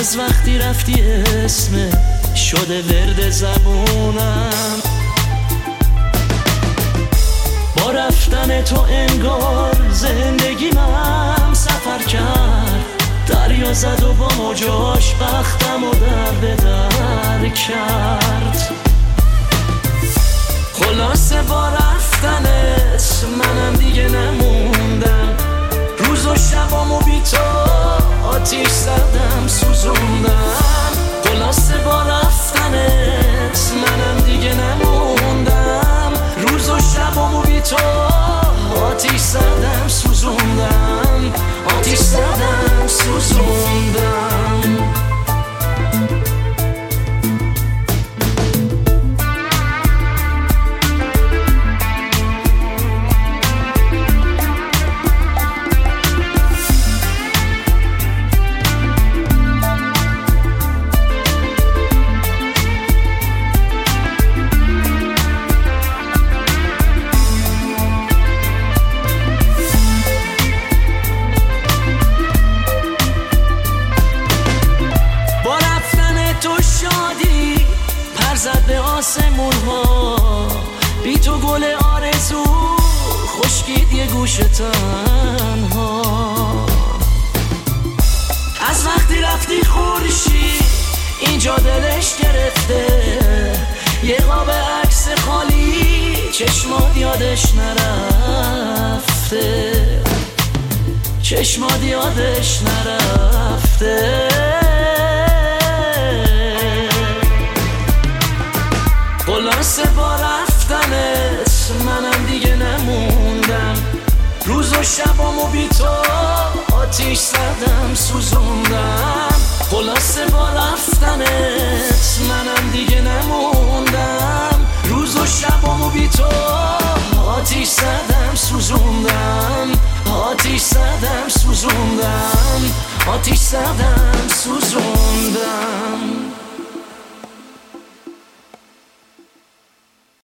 از وقتی رفتی اسم شده ورد زبونم، با رفتن تو انگار زندگیم سفر کرد، دریا زد و با موجاش بختم و در به در کرد. خلاصه با رفتنت منم دیگه نموندم، روز و شبامو بی تو آتیش زدم سوزوندم. خلاصه با رفتنت منم دیگه نموندم، روز و شبامو بی تو آتیش زدم سوزوندم، آتیش زدم سوزوندم. زد به آسمون ها، بی تو گل آرزو خشکید یه گوشه تنها. از وقتی رفتی خورشید اینجا دلش گرفته، یه قاب عکس خالی چشمات یادش نرفته، چشمات یادش نرفته. خلاصه با رفتنت منم دیگه نموندم، روز و شبامو بی تو آتیش زدم سوزوندم. خلاصه با رفتنت منم دیگه نموندم، روز و شبامو بی تو آتیش زدم سوزوندم، آتیش زدم سوزوندم، آتیش زدم سوزوندم.